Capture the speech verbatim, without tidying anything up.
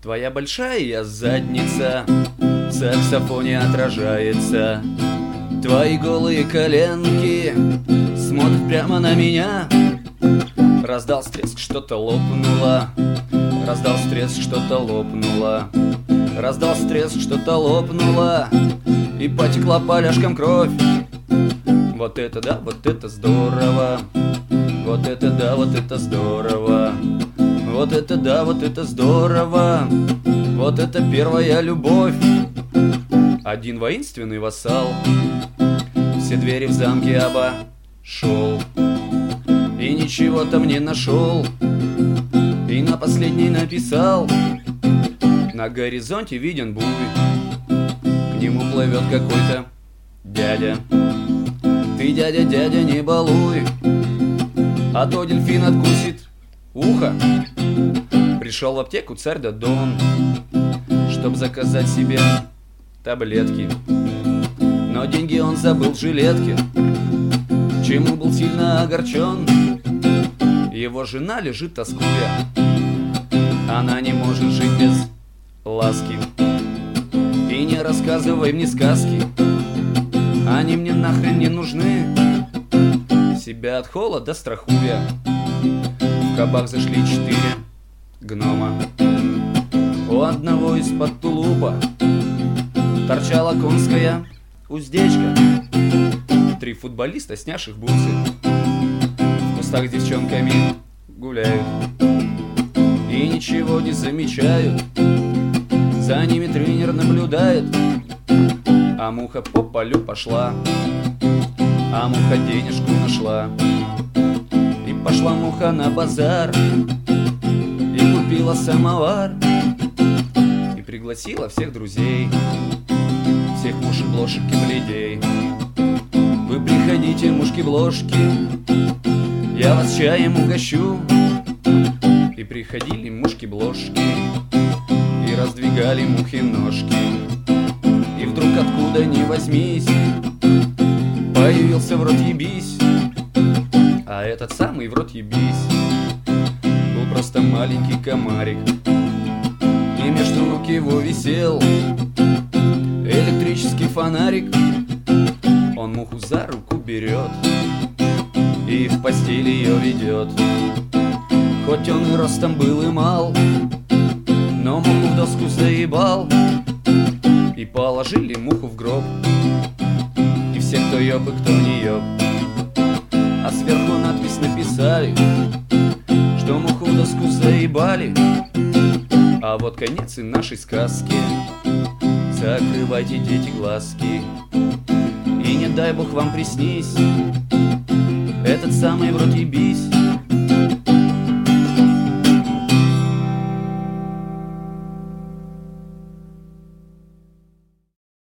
Твоя большая задница в саксофоне отражается. Твои голые коленки смотрят прямо на меня. Раздался треск, что-то лопнуло. Раздался треск, что-то лопнуло. Раздался треск, что-то лопнуло. И потекла поляшком кровь. Вот это да, вот это здорово. Вот это да, вот это здорово. Вот это да, вот это здорово. Вот это первая любовь. Один воинственный вассал все двери в замке обошел и ничего там не нашел. И на последней написал: на горизонте виден буй. К нему плывет какой-то дядя. Ты, дядя, дядя, не балуй, а то дельфин откусит ухо. Пришел в аптеку царь Додон, чтоб заказать себе таблетки. Но деньги он забыл в жилетке, чему был сильно огорчен. Его жена лежит тоскуя, она не может жить без ласки. И не рассказывай мне сказки, они мне нахрен не нужны. Себя от холода страхуя, в кабак зашли четыре гнома. У одного из-под тулупа торчала конская уздечка. Три футболиста, снявших бутсы, в кустах с девчонками гуляют и ничего не замечают. За ними тренер наблюдает, а муха по полю пошла, а муха денежку нашла. И пошла муха на базар и купила самовар. И пригласила всех друзей, всех мушек-блошек и бледей. Вы приходите, мушки-бложки, я вас чаем угощу. И приходили мушки-бложки и раздвигали мухи ножки. И вдруг откуда ни возьмись появился в рот ебись. А этот самый в рот ебись был просто маленький комарик. И между рук его висел электрический фонарик. Он муху за руку берет и в постель ее ведет. Хоть он и ростом был и мал, но муху в доску заебал. И положили муху в гроб, и все, кто ёб и кто не ёб. А сверху надпись написали, что муху в доску заебали. А вот конец и нашей сказки. Закрывайте, дети, глазки, и не дай бог вам приснись этот самый в рот ебись.